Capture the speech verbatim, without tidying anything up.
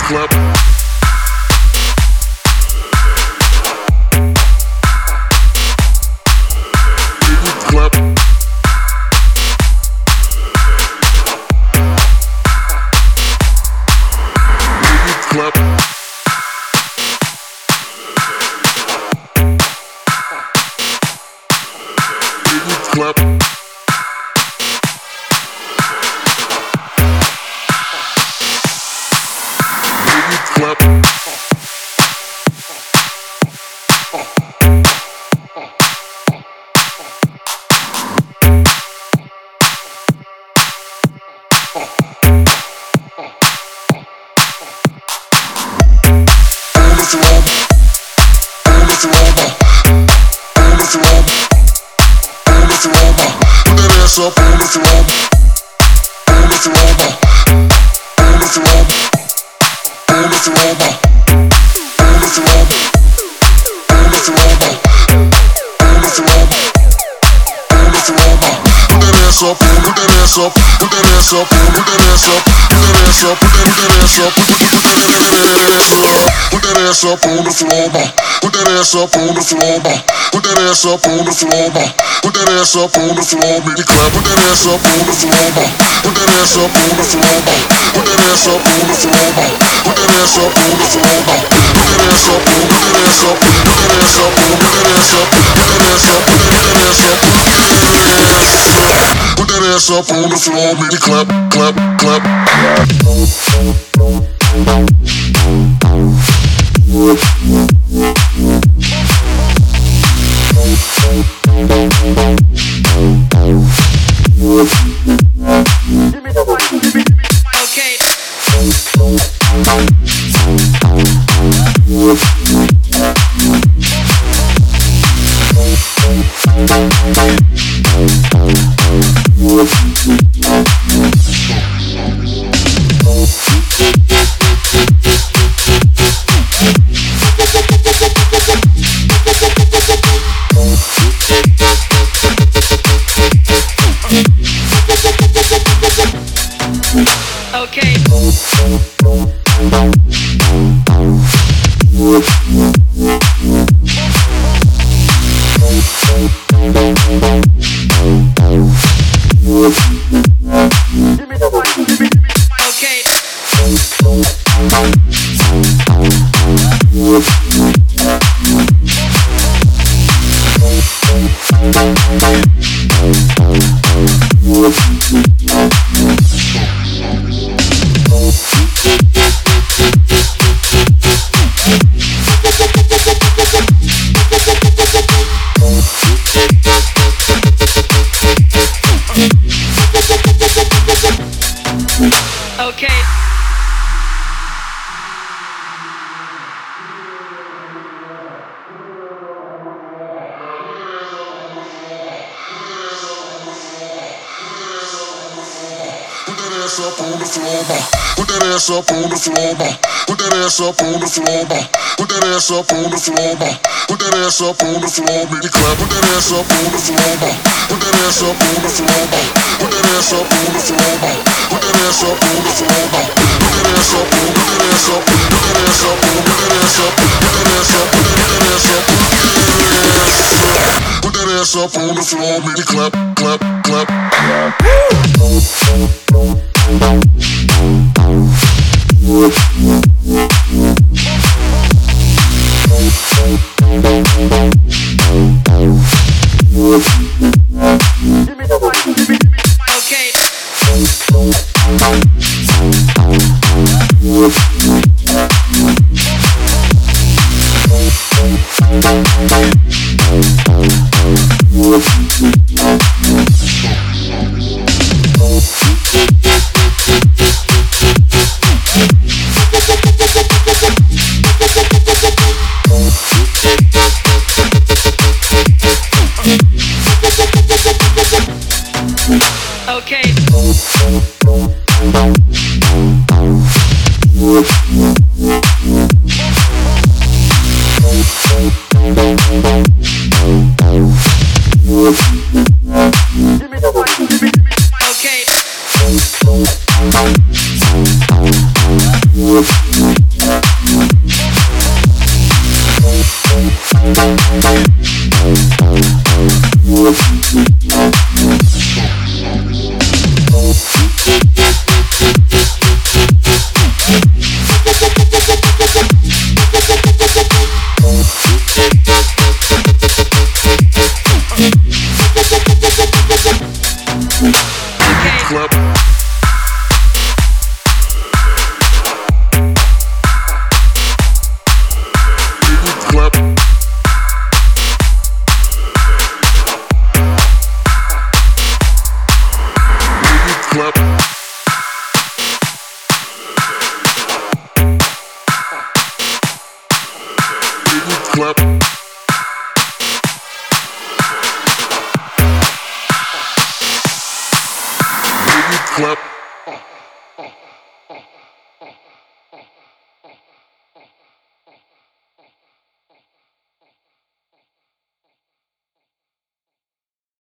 clap. Clap. Clap. Clap. Clap. Up on the floor, on the floor, on the floor, on the floor, on the floor, on the floor, on the floor, on the floor. Put that ass up, put that ass up, put that ass up, put that ass up, put that ass up, put that ass up, put that ass up on the floor, put that ass up on the floor, put that ass up on the floor, put that ass up on the floor, make it clap. Put that ass up on the floor, put that ass up on the floor, put that ass up on the floor, put that ass up on the floor, put that ass up, put that ass up, put that ass up, put that ass up, put that ass up, put that ass up, put that ass up on the floor, make it clap, clap, clap. Up on the floor, put that ass up on the floor, put that ass up on the floor, put that ass up on the floor, put that ass up on the floor, make it clap. Put that ass up on the floor, put that ass up on the floor, put that ass up on the floor, put that ass up on the floor, put that ass up, put that ass up, put that ass up, put that ass up, put that ass up, put that ass up, put that ass up on the floor, make it clap, clap, clap. Okay. clap.